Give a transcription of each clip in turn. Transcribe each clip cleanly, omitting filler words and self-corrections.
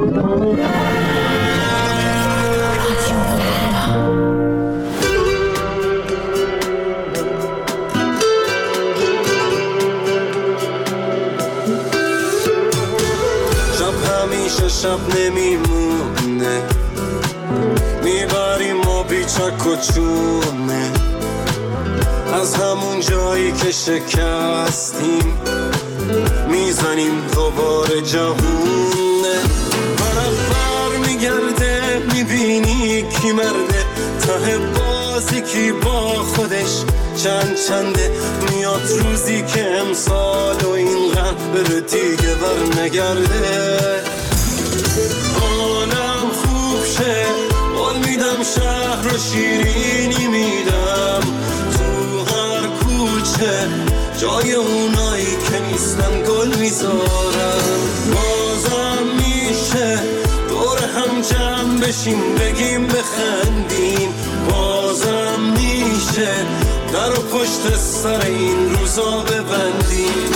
شب نمیمونه، میبریم ما بیچک و چونه، از همون جایی که شکستیم میزنیم دوباره جوونه. طرف بر میگرده میبینی کی مرده، ته بازی کی با خودش چنده. میاد روزی که امسال و این غم بره دیگه بر نگرده. حالم خوب شه، قول میدم شهر رو شیرینی میدم، تو هر کوچه جای اونایی که نیستن گل میذارم. بازم میشه دور هم جمع بشیم بگیم بخندیم، بازم میشه در و پشت سر این روزا ببندیم.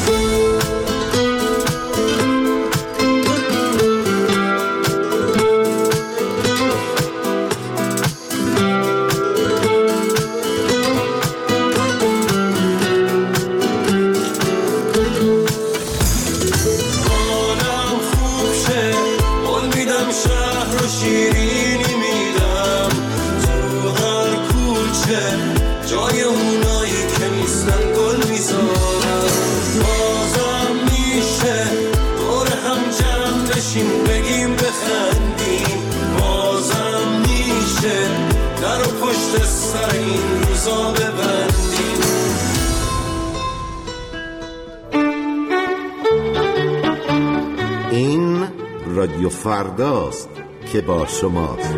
این رادیو فرداست که با شماست.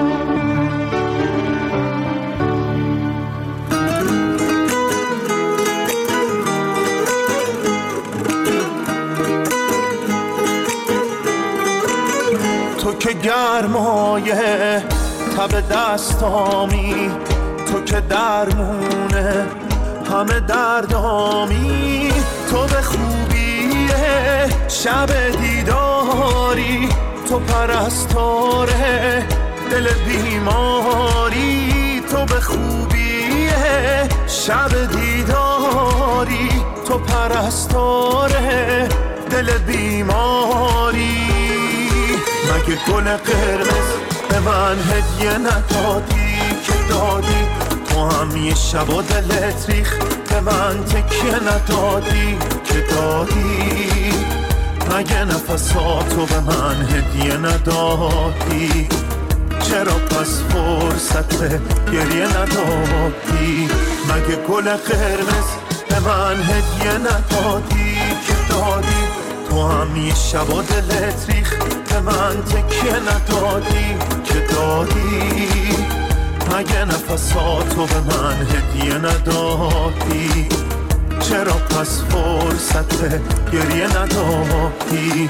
تو که گرمایه تب دستامی، تو که درمونه همه دردامی، تو به خوبیه شب دیداری، تو پرستاره دل بیماری، تو به خوبیه شب دیداری، تو پرستاره دل بیماری. مگه گل قرمز به من هدیه ندادی که دادی، تو هم یه شب و دلت ریخ به من تکیه ندادی که دادی. مگه نفساتو به من هدیه ندادی، چرا پس فرصت گریه ندادی؟ مگه گل قرمز به من هدیه ندادی که دادی، تو هم یه شب و دلت ریخ به من تکیه ندادی که دادی. مگه نفساتو به من هدیه ندادی، چرا پس فرصت گریه ندادی؟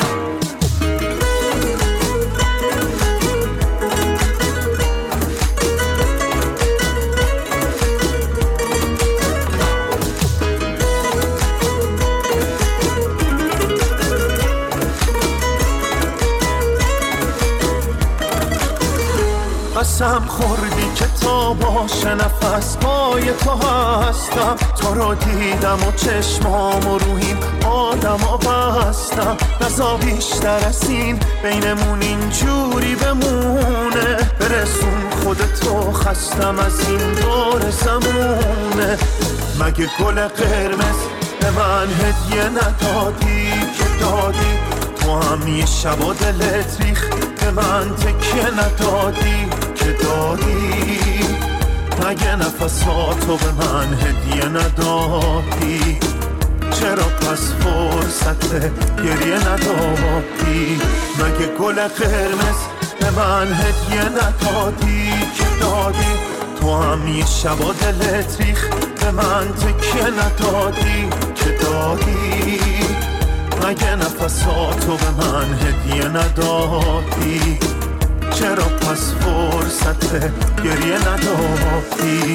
قسم خوردی که تا باشه نفس پای تو هستم، تو رو دیدم و چشمام و روحیم آدم بستم. نزا بیشتر از این بینمون اینجوری بمونه، برسون خودتو خستم از این دور زمونه. مگه گل قرمز به من هدیه ندادی که دادی، تو هم یه شب و دلت ریخ به من تکیه ندادی که دادی. مگه نفساتو به من هدیه ندادی، چرا پس فرصت گریه ندادی؟ مگه گل قرمز به من هدیه ندادی که دادی، تو هم یه شب و دلت ریخ به من تکیه ندادی که دادی. مگه نفساتو به من هدیه ندادی، چرا پس فرصت گریه ندادی؟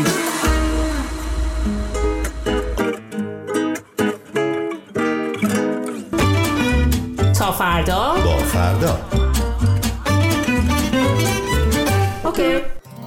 تا فردا با فردا. اوکی.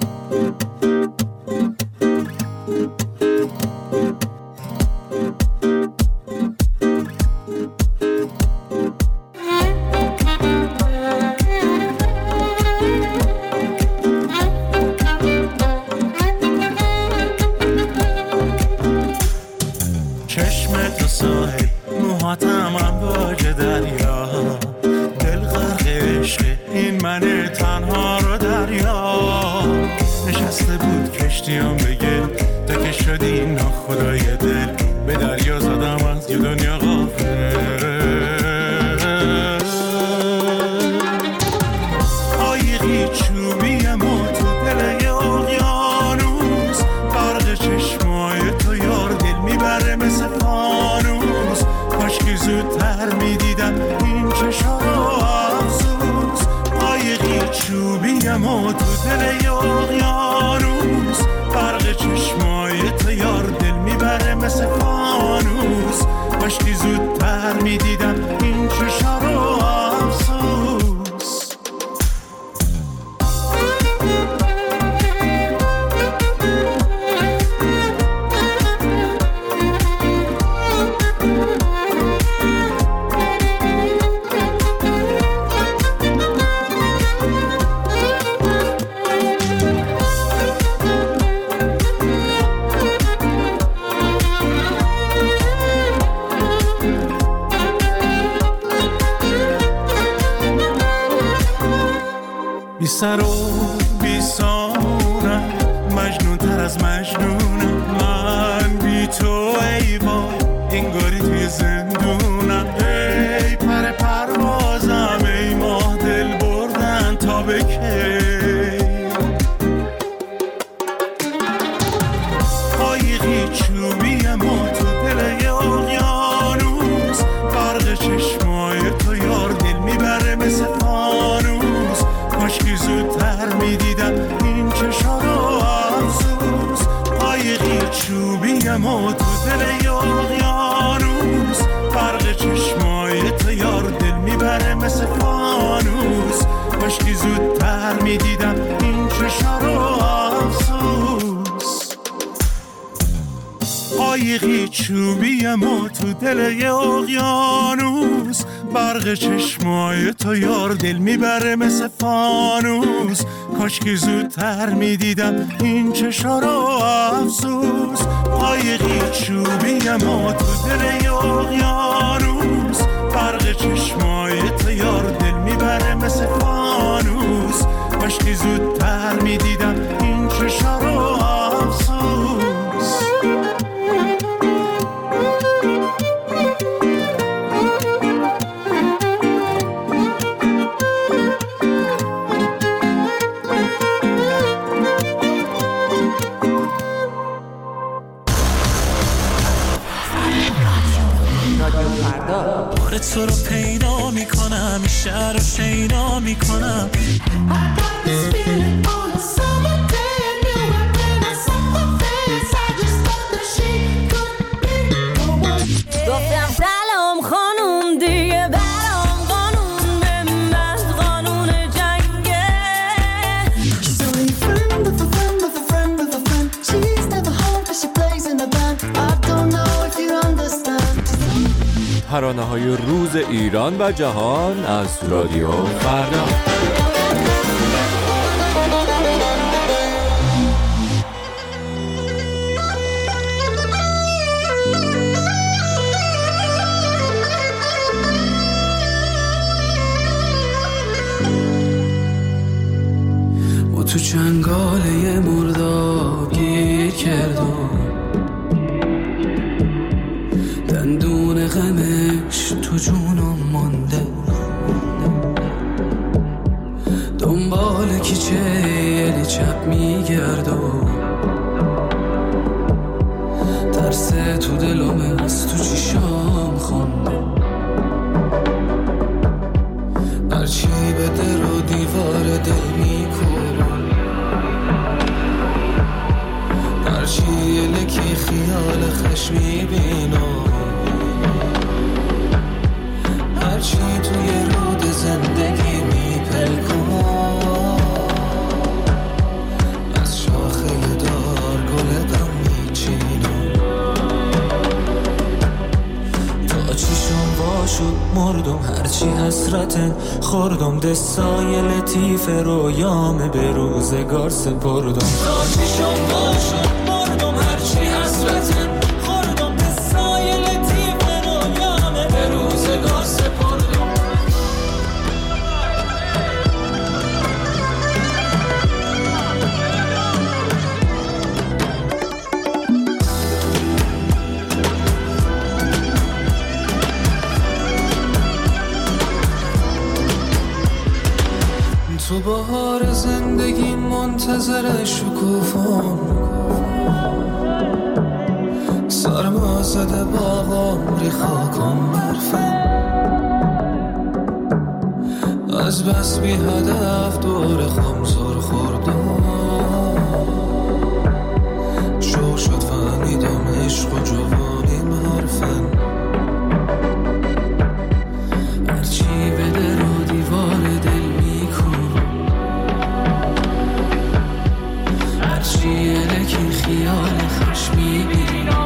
سر و بی سامونم، مجنون تر از مجنونم، من بی تو ای وای انگاری توی زندونم. ای پر پروازم ای ماه دل بردن تا به کی، قایقی چوبیم و تو دل اقیانوس، برق چشمای تو یار دل میبره مثل فانوس. کاشکی زودتر میدیدم این چشا رو افسوس، قایقی چوبیم و تو دل اقیانوس، برق چشمای تو یار دل میبره مثل فانوس. کاشکی زودتر میدیدم این چشا رو افسوس، قایقی چوبیم و تو دل اقیانوس، برق چشمای تو یار دل میبره مثل فانوس. کاشکی زودتر میدیدم این چشا رو افسوس، قایقی چوبیم و تو دل اقیانوس، برق چشمای تو یار دل میبره مثل فانوس. کاشکی زودتر میدیدم این چشا رو افسوس. تو رو پیدا میکنم، شهر رو شیدا میکنم. گفتم سلام خانوم دیگه برام قانون به من قانون جنگه. She's only a friend of a friend of a friend of a friend. She's never home but she plays in a band. I don't know if you understand. ترانه‌های روز ایران و جهان از رادیو فردا. و تو چنگاله مرداب گیر کردم، دندون غمش تو جونم مانده، دنبال کیچه چپ میگردم، ترس تو دلم از تو چیشام خونده. هرچی به در و دیوار دل میکنم، هرچی لکی خیال خشم میبینم، هرچی توی هرچی حسرته خوردم دستای لطیف رویامه به روزگار سپردم تا چشم باشم مردم هرچی حسرته خوردم دستای لطیف رویامه به روزگار سپردم تو بهار زندگی منتظر شکوفام سرما زده باغام ری خاکم برفم از بس بی هدف دور خمزار خوردم شو شد فهمیدم عشق و جوانیم حرفن هرچی به در و دیوار دل هرچی الکی خیال خوش میبینم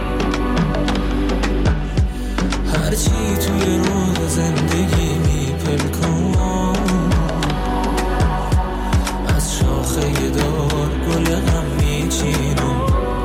هرچی توی روح زندگی میپلکم از شاخه دار گل غم میچینم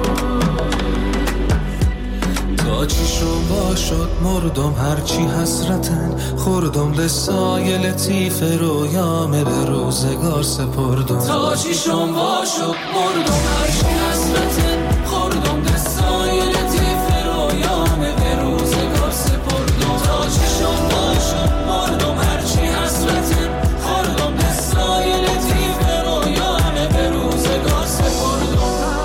تا چی شو شد مردم هرچی حسرتن خوردم دستای لطیف رویامه به روزگار سپردم تا چی شو شد مردم هرچی حسرتن خوردم دستای لطیف رویامه به روزگار سپردم تا چی شو شد مردم هرچی حسرتن خوردم دستای لطیف رویامه به روزگار سپردم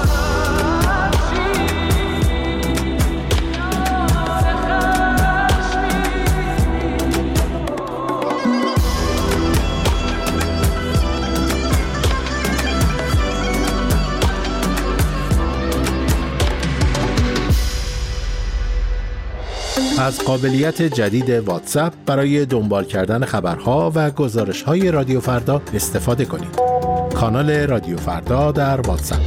از قابلیت جدید واتساپ برای دنبال کردن خبرها و گزارش‌های رادیو فردا استفاده کنید. کانال رادیو فردا در واتساپ.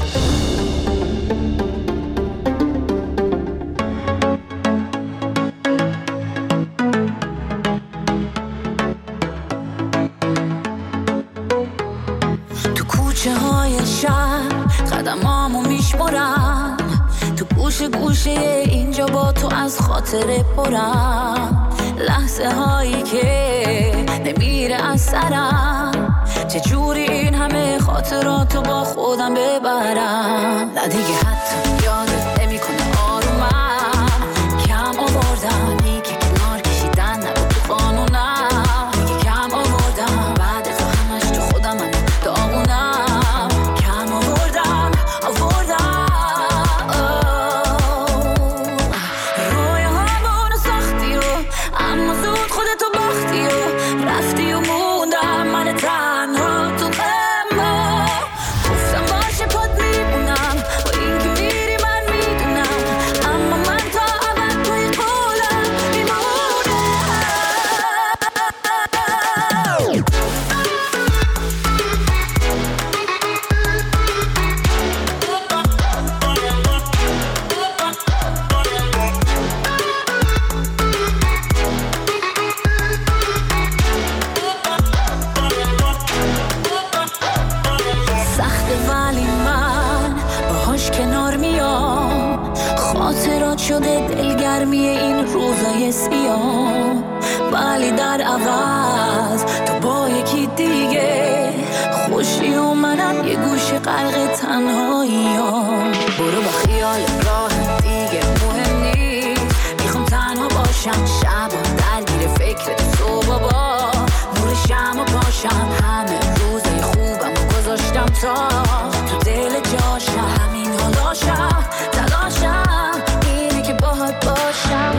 تو کوچه های شهر قدمامو میشمارم تو گوشه گوشه اینجا با تو از خاطره پرم لحظه هایی که نمیره از سرم چجوری این همه خاطراتو با خودم ببرم نه دیگه حتی یادت نمی کنه آرومم کم آوردم دیگه کنار کشیدن نبود تو قانونم دیگه کم آوردم بعد تو همش تو خودم داغونم کم آوردم رویاهامونو ساختی و اما زود خودتو باختی و رفتی و موندم من تنها تو غما گفتم باشه پات میمونم با این که میری من میدونم اما من تا ابد توی قولم میمونم سخته ولی من باهاش کنار میام خاطرات شده دلگرمی این روزای سیاه ولی در عوض تو با یکی دیگه خوشی و منم یه گوشه غرق تنهاییام برو با خیال راه دیگه مهم نیست میخوام تنها باشم شب و درگیر فکر تو بابا نور شم و پاشم همه روزای خوبم و گذاشتم تا تو دل جاشم همین حالاشم تلاشم اینه که باهات باشم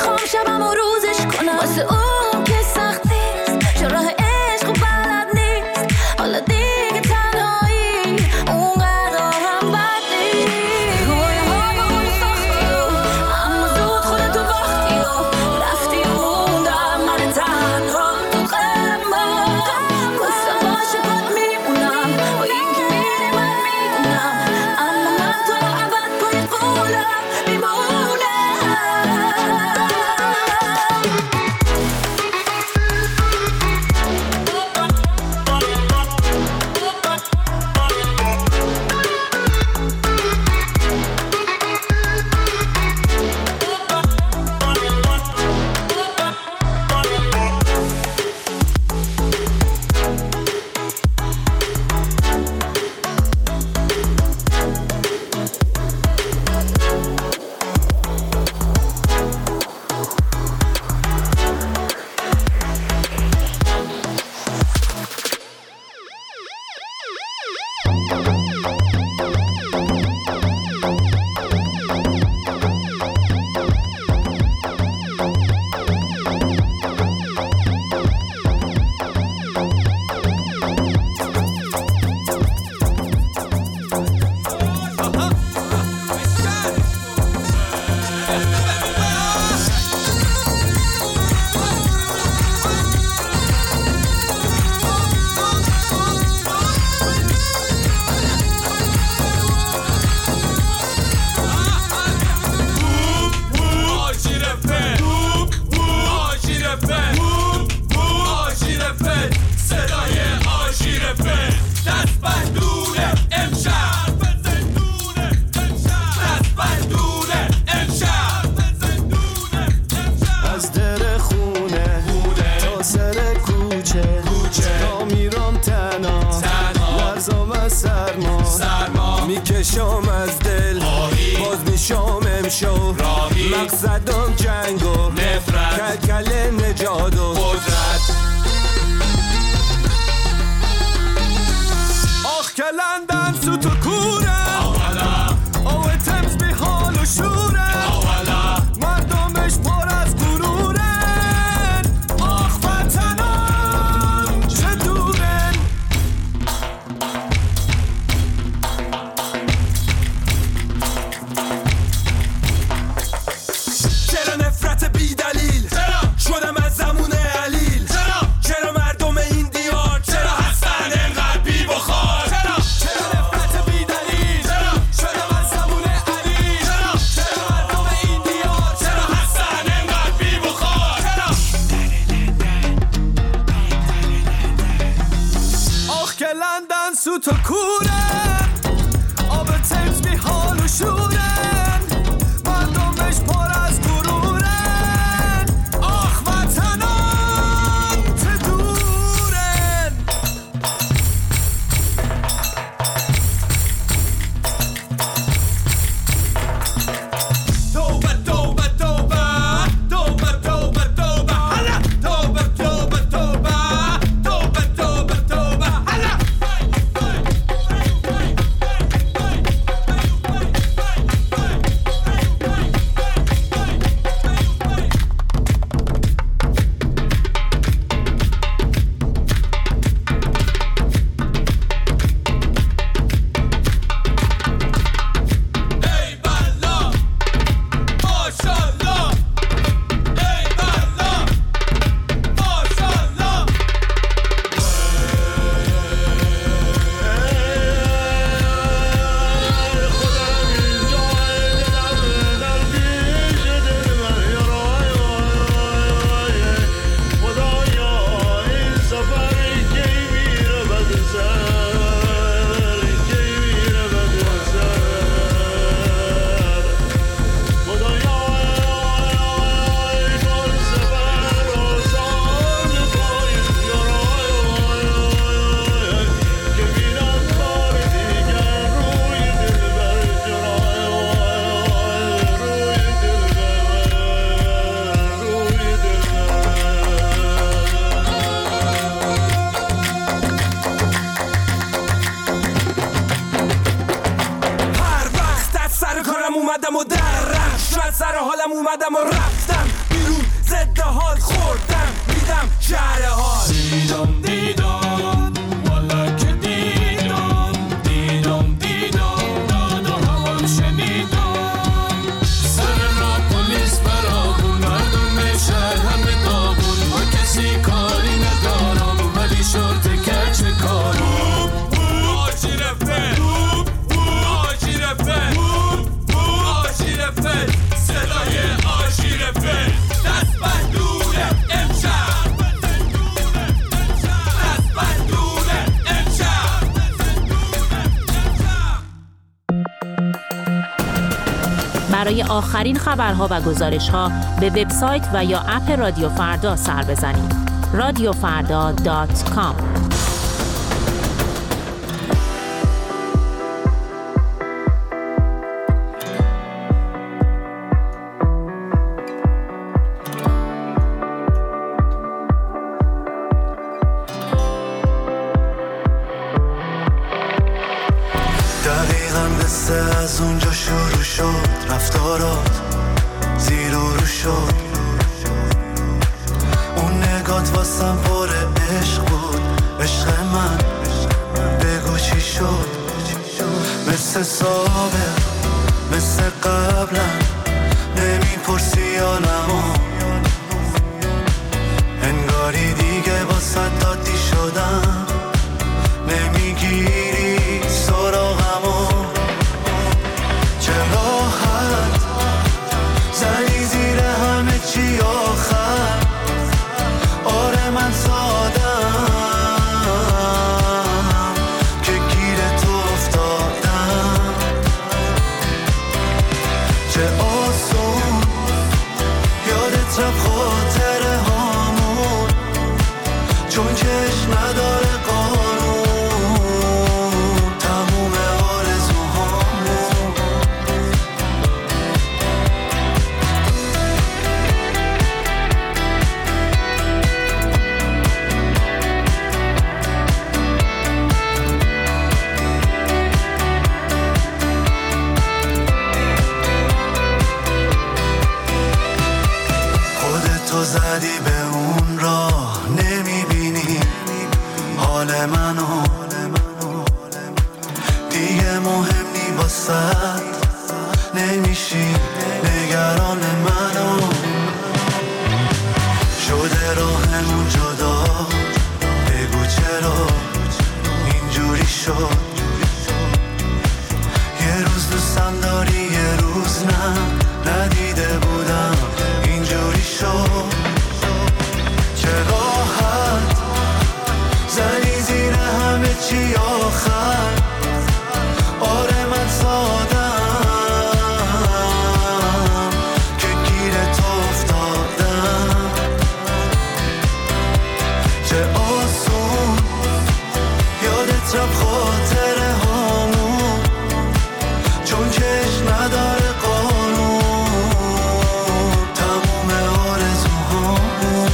میخوام شبم و روزش کنم واسه اون که سخت نیست چون راه عشق و بلد نیست حالا دیگه تنهایی اونقدر هم بد نیست رویها با اون ساختی اما زود خودتو باختی و رفتی و موندم من تنها تو قلبم کسا باشه باد میمونم و این که میری من میدونم اما من تو رو عبد پای قولم میمونم میکشم از دل باز میشم امشو مقصدم جنگ و نفرت کلکل نجات و قدرت آخ که لندن سوت و کوره آوه تمز بی حال و شوره مردمش پر از غرورن آخ وطنم چه دورن چرا نفرت بی دلیل شدم از زمون علیل چرا مردم این دیار چرا هستن انقدر بی بخار چرا نفرت بی دلیل شدم از زمون علیل چرا مردم این دیار چرا هستن انقدر بی بخار آخ که لندن سوت و کوره آب تمز بی حال و شورن مردمش پر از غرورن آخ وطنم چه دورن توبه توبه توبه توبه توبه توبه هلا توبه توبه توبه توبه توبه توبه هلا ای بلا ماشاءالله ای بلا ماشاءالله هر وقت از سر کارم اومدم و در رفت شاید سر حالم اومدم و رفتم شهر ها. دیدم دیدم والا که دیدم دیدم دیدم دادم هوام شنیدم سر را پلیس برابون مردم شهر همه دابون با کسی کاری ندارم ولی شرط کچه کارم آجی رفت آجی رفت آجی رفت صدای آجی رفت دست بندونه امشب دست بندونه امشب. برای آخرین خبرها و گزارش‌ها به وبسایت و یا اپ رادیو فردا سر بزنید. radiofarda.com. دقیقاً قصه از اونجا شروع شد رفتارات زیر و رو شد اون نگات واسم پر عشق بود عشق من بگو چی شد مثل سابق مثل قبلا نمیپرسی حالمو انگاری دیگه واسه دادی شدم نمیگیری سراغمو چه راحت زدی زیر همه چی آخر آره من سادم که گیر تو افتادم چه آسون یادت رفت خاطره هامون چون چشم نداره قانون تموم آرزوهامون خودتو زدی به اون راه نمیبینی حال منو دیگه مهم نی واسد نمیشی نگران منو شده راهمون جدا بگو چرا اینجوری شد یه روز دوستم داری یه روز نه ندیده بودم اینجوری شد چه راحت زنی زیر همه چی آخر آره من سادم که گیر تو افتادم چه آسون یادت رفت خاطره هامون چون چشم نداره قانون تموم آرزوهامون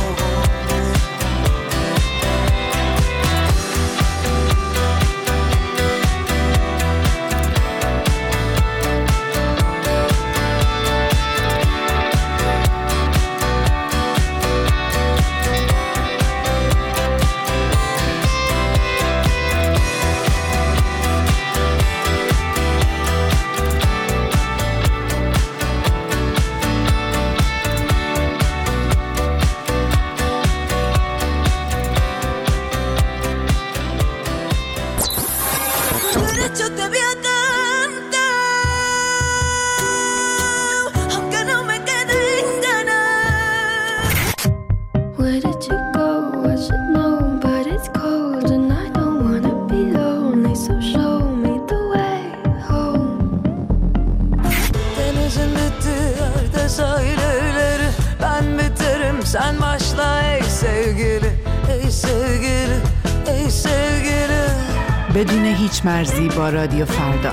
Where did you go? I should know, but it's cold and I don't wanna be lonely. So show me the way home. Denizin bittiği yerde sahil evleri ben biterim sen başla ey sevgili ey sevgili ey sevgili. بدون هیچ مرزی با رادیو فردا.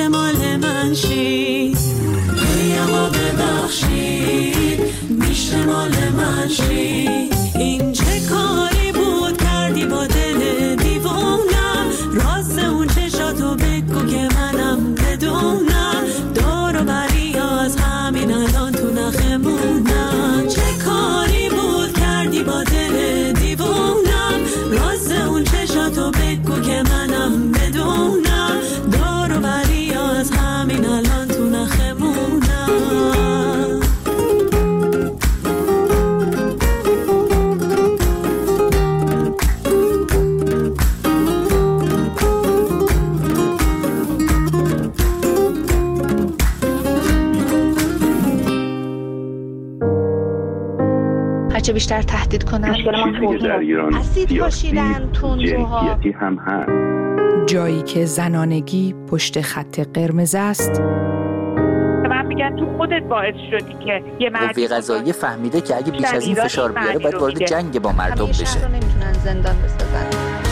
میشه مال من شید ای اما ببخشید میشه مال من شید این چه کاری بود کردی با دل دیوونم راز اون چشاتو بگو که منم بدونم دور و بری از همین الان تو نخمونم چه کاری بود کردی با دل دیوونم راز اون چشاتو بگو که منم بدونم دور و بری از همین الان تو نخمونم هرچه بیشتر تهدید کنن اسید پاشیدن تندروها هم هست. جایی که زنانگی پشت خط قرمز است. من میگن تو خودت باعث شدی که یه مردی قضایی فهمیده که اگه بیش از این فشار بیاره باید وارد جنگ با مردم بشه. شهر رو نمیتونن زندان بسازن.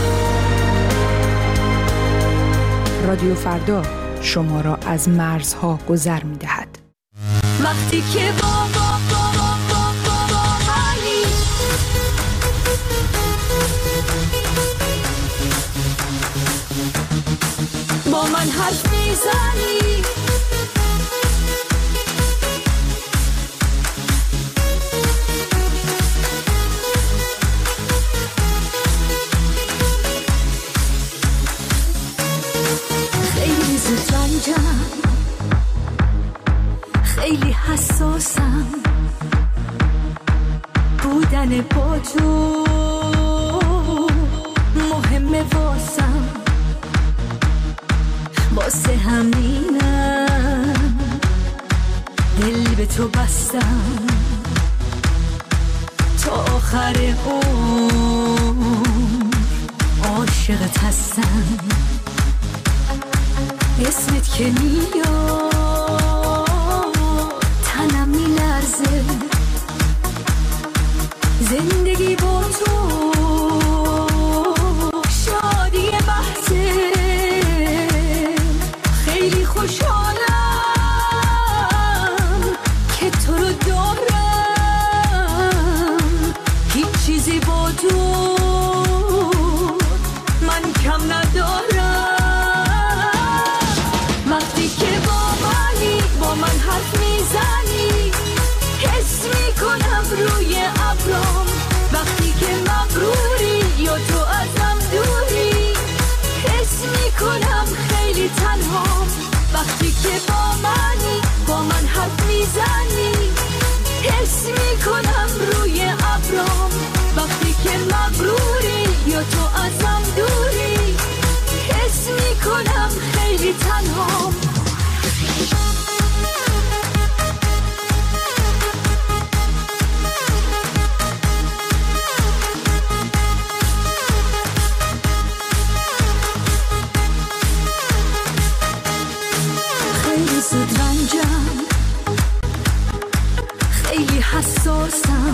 رادیو فردا شما را از مرزها گذر می‌دهد. وقتی که با من حرف میزنی خیلی زود رنجم خیلی حساسم بودن با تو مهمه واسم واسه همینم دل به تو بستم تا آخر عمر عاشقت هستم اسمت که میاد تنم میلرزه زندگی با تو شادی بحثه خیلی خوشحالم که تو رو دارم هیچ چیزی با تو من کم ندارم وقتی که با من حرف میزنی حس میکنم روی ابرام وقتی که مغروری یا تو ازم دوری حس میکنم خیلی تنها وقتی که با من حرف میزنی حس میکنم روی ابرام وقتی که مغروری یا تو ازم دوری حس میکنم خیلی تنها خیلی زود رنجم خیلی حساسم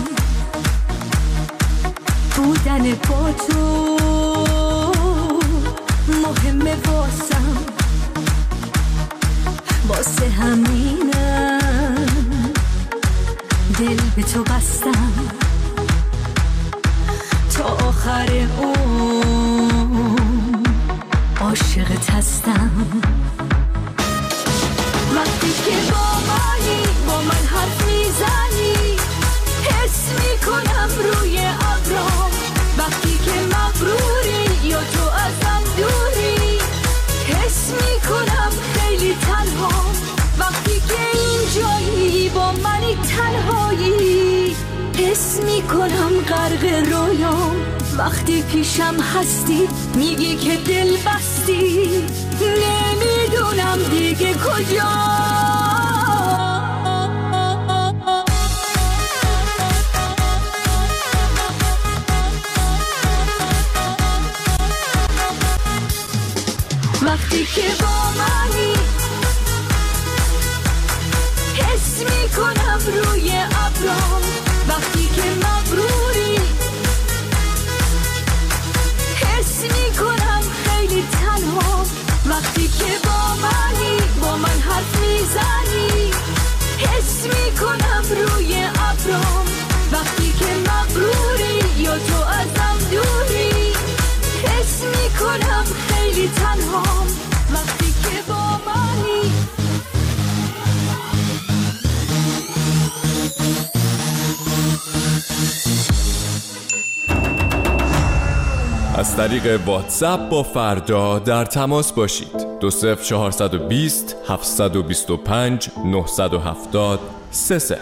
بودن با تو مهمه واسم واسه همینم دل به تو بستم تا آخر عمر عاشقت هستم وقتی که با من حرف میزنی حس میکنم روی ابرام وقتی که مغروری یا تو ازم دوری حس میکنم خیلی تنها وقتی که اینجایی با منی تنهایی حس میکنم غرق رویام وقتی پیشم هستی میگی که دل بستی نمیدونم دیگه کجا وقتی که با منی حس میکنم روی ابرام وقتی که مغروری حس میکنم خیلی تنها وقتی که با منی، با من حرف میزنی، حس میکنم روی ابرام. وقتی که مغروری یا تو ازم دوری، حس میکنم خیلی تنهام. وقتی که با منی. از طریق واتساپ با فردا در تماس باشید. 20420 725 970 30.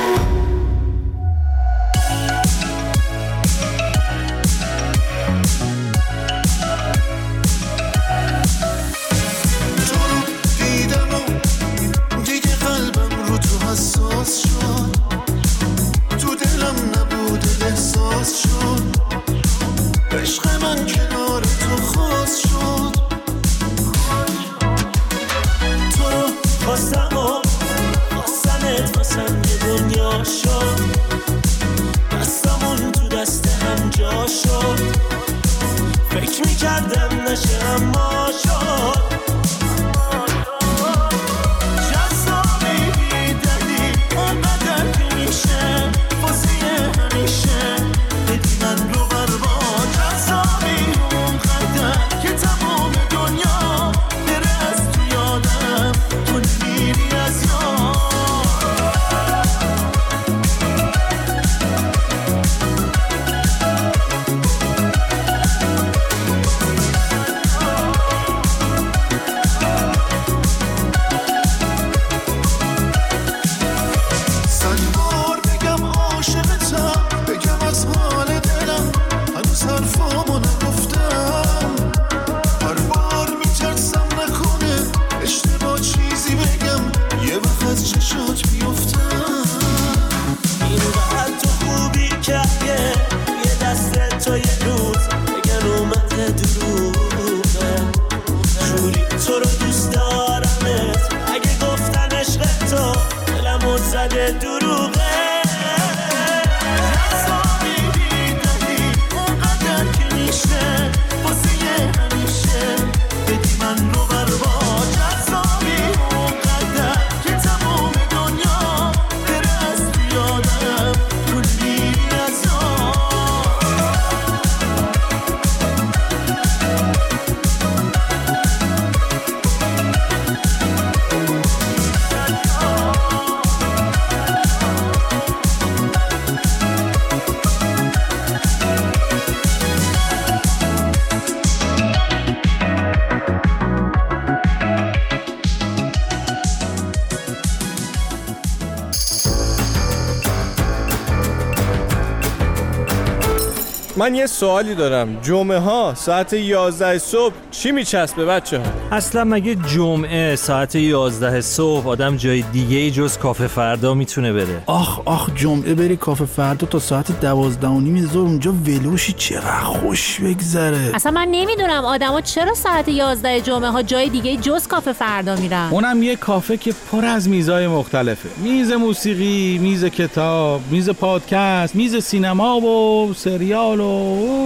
من یه سوالی دارم. جمعه ها ساعت 11 صبح چی میچسبه بچه ها؟ اصلا مگه جمعه ساعت 11 صبح آدم جای دیگه جز کافه فردا میتونه بره؟ آخ جمعه بری کافه فردا تا ساعت 12:30 ظهر اونجا ولوشی، چقدر خوش بگذره. اصلا من نمیدونم آدما چرا ساعت 11 جمعه ها جای دیگه جز کافه فردا میرن. اونم یه کافه که پر از میزای مختلفه. میز موسیقی، میز کتاب، میز پادکست، میز سینما و سریال و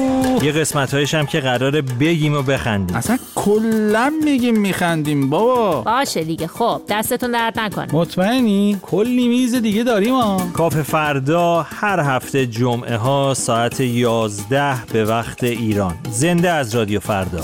یه قسمت‌هایش هم که قراره بگیم و بخندیم. اصلا کلا میگیم میخندیم بابا. باشه دیگه. خب دستتون درد نکنه. مطمئنی؟ کلی میز دیگه داریم ها. کافه فردا هر هفته جمعه ها ساعت 11 به وقت ایران. زنده از رادیو فردا.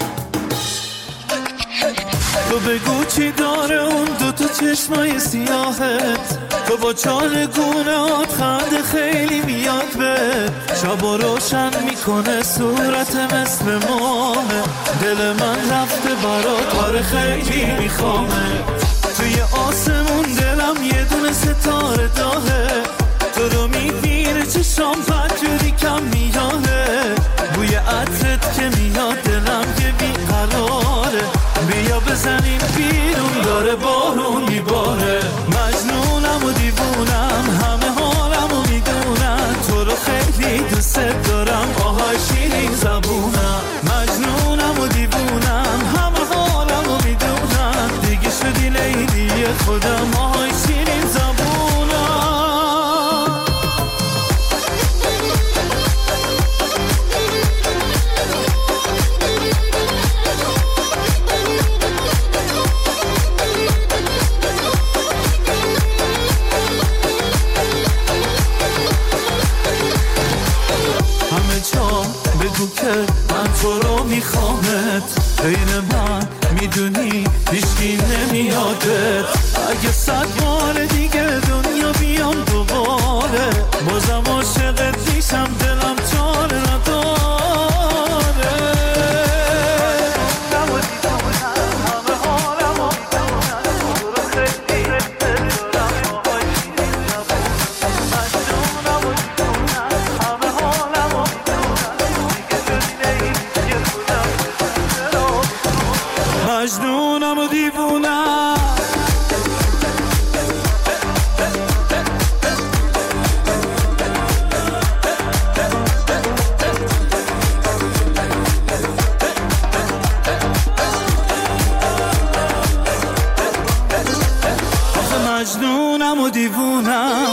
تو بگو چی داره اون دوتا چشمای سیاهت، تو با چالگونهات خنده خیلی میاد به شبا روشن میکنه صورت مثل ماهه، دل من رفته برات کار خیلی میخوامه، توی آسمون دلم یه دونه ستاره داهه، تو رو میبینه چشام پنجوری کم میاهه، بوی عطرت که میاد دلم یه بیقراره، بیا بزنیم بیرون داره بارون میباره، مجنونم و دیوونم همه حالم و میدونم، تو رو خیلی دوست دارم آهای شیرین زبونم، مجنونم و دیوونم همه حالم و میدونم، دیگه شدی لیلی خودم آهای شیرین زبونم. میمونی هیچکی نمیادت. اگه 100 بار دیگه دنیا بیام دوباره بازم عاشقت میشم، دلم چاره نداره. مجنونم و دیوونم مجنونم و دیوونم.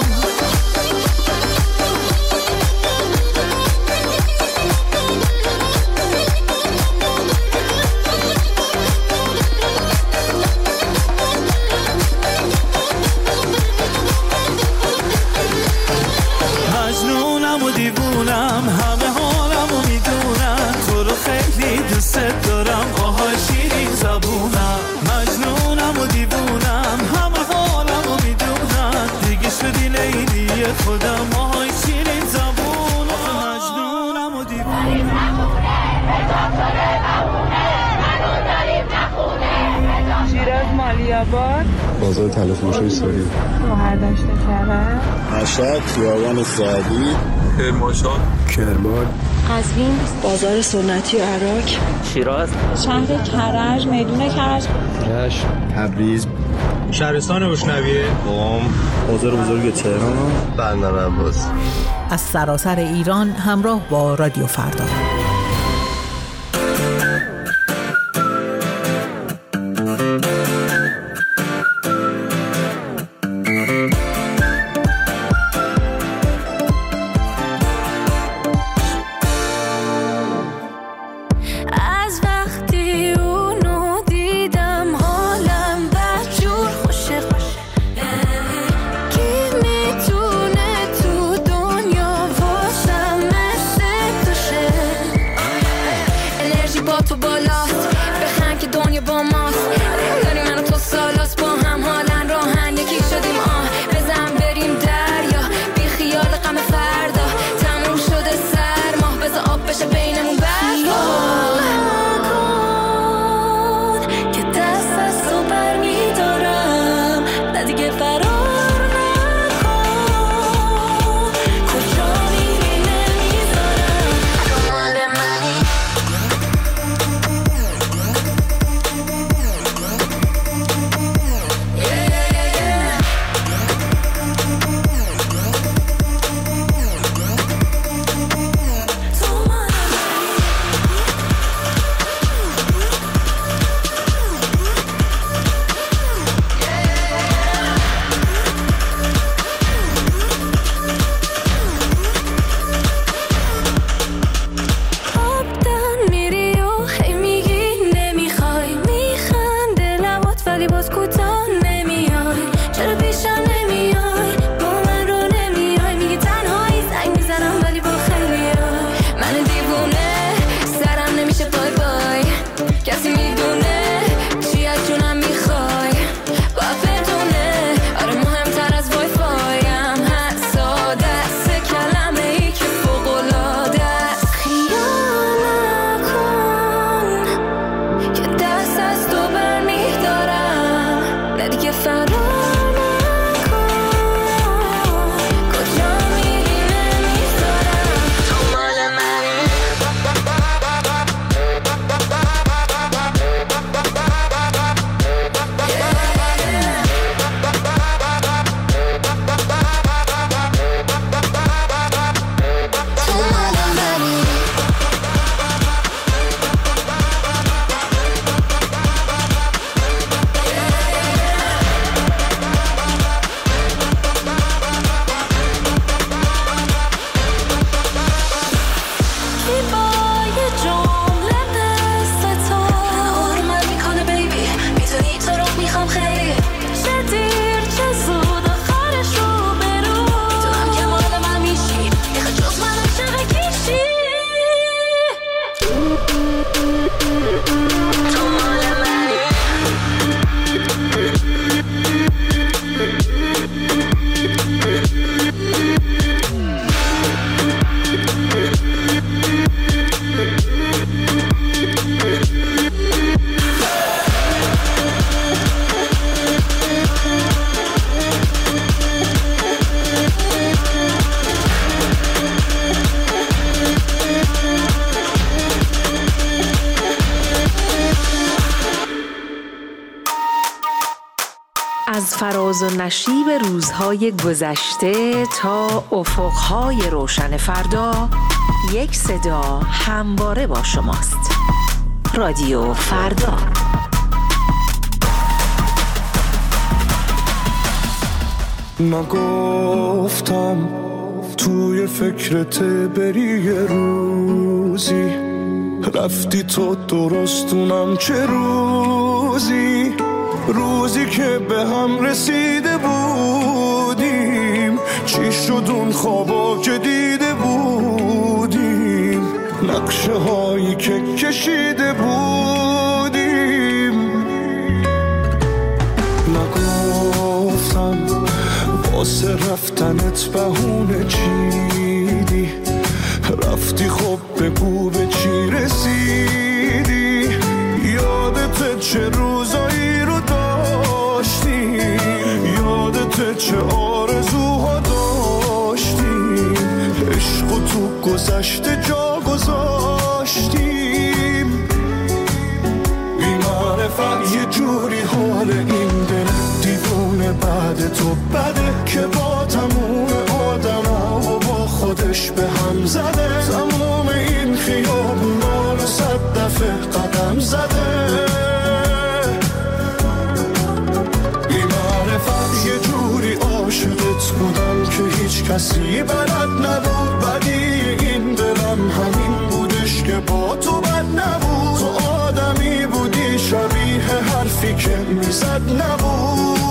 مجنونم و دیوونم، همه حالم و میدونم، تو رو خیلی دوست دارم، آهای شیرین زبونم. مجنونم و دیوونم، همه حالم و میدونم، دیگه شدی لیلی خودم، آهای شیرین زبونم. مجنونم و دیوونم. شیراز مالی‌آباد، بازار طلا فروشی ساری، شهرداشت کرد، مشهد، خیابان سعدی، کرمانشاه، کرمان، قزوین، بازار سنتی عراق، شیراز، شهر کرج، میدون کرج، رشت، تبریز، شهرستان روشنویه، قم، بازار بزرگ تهران، بندر عباس. از سراسر ایران همراه با رادیو فردا. از فراز و نشیب روزهای گذشته تا افقهای روشن فردا، یک صدا همواره با شماست. رادیو فردا. من گفتم توی فکرت بری یه روزی، رفتی تو درستونم چه روزی، روزی که به هم رسیده بودیم، چی شد اون خوابا که دیده بودیم، نقشه هایی که کشیده بودیم. نگفتم واسه رفتنت بهونه چیدی، رفتی خب بگو به چی رسیدی، یادت چه روزایی رو داشتیم، یادت چه آرزوها داشتیم، عشق و تو گذشته جا گذاشتیم. بی‌معرفت یه جوری حال این دل دیوونه بعد تو بده، که با تموم آدما و با خودش به هم زده، تموم این خیابونا رو 100 دفعه قدم زده. بی‌معرفت یه جوری عاشقت بودم که هیچ کسی بلد نبود، بدی این دلم همین بودش که با تو بد نبود، تو آدمی بودی شبیه حرفی که میزد نبود.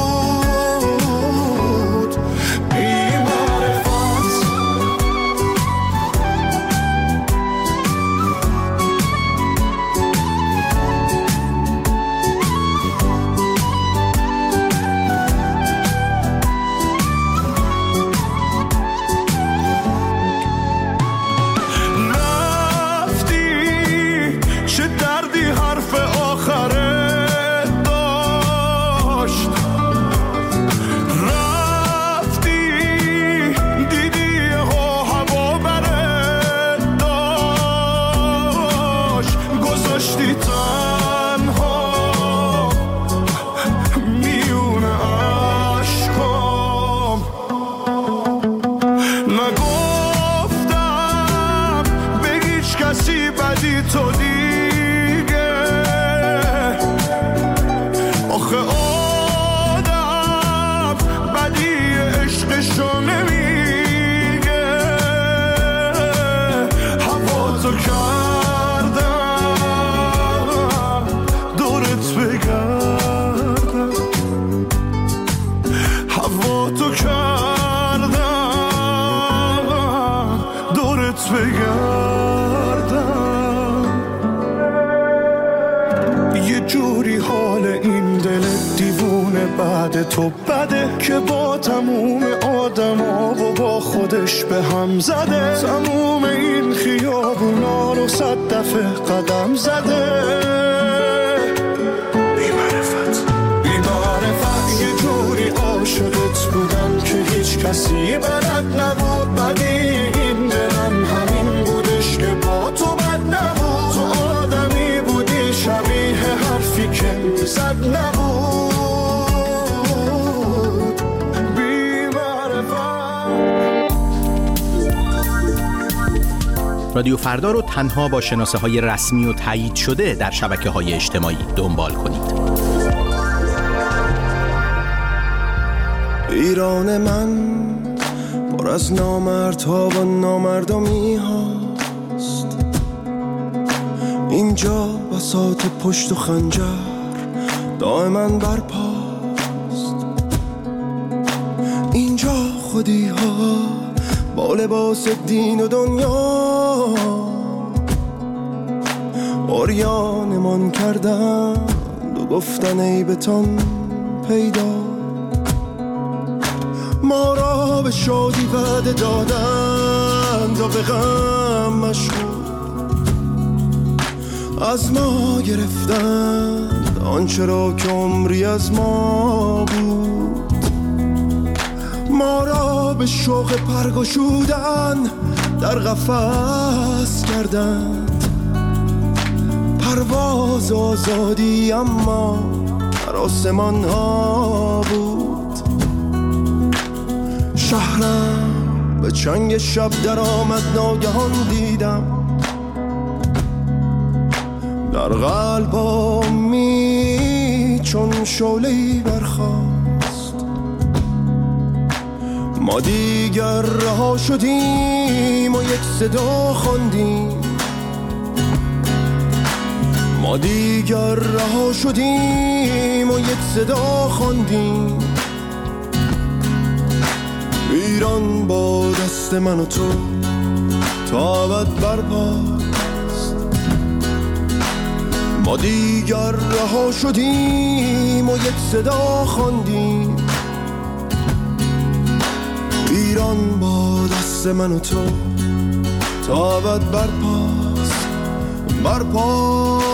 تو بده که با تموم آدما و با خودش به هم زده، تموم این خیابونا رو 100 دفعه قدم زده. بی‌معرفت یه جوری عاشقت بودم که هیچ کسی بلد نبود، بدی این دلم همین بودش که با تو بد نبود، تو آدمی بودی شبیه حرفی که میزد نبود. رادیو فردا رو تنها با شناسه‌های رسمی و تایید شده در شبکه‌های اجتماعی دنبال کنید. ایران من پر از نامردها و نامردمی هاست، اینجا بساط پشت و خنجر دائما برپاست، اینجا خودی ها با لباس دین و دنیا عریانمان کردند و گفتن عیبتان پیدا، ما را به شادی وعده دادند و به غم مشغول، از ما گرفتند آنچه را که عمری از ما بود، ما را به شوق پرگشودن در قفس کردند، پرواز آزادی اما در آسمان ها بود. شهرم به چنگ شب در آمد، ناگهان دیدم در قلبامی چون شعله‌ای برخاست. ما دیگر رها شدیم و یک صدا خواندیم، ما دیگر رها شدیم و یک صدا خواندیم. ایران با دست من و تو تا ابد برپاست. ما دیگر رها شدیم و یک صدا خواندیم. ایران با دست من و تو تا ابد برپاست، برپاست.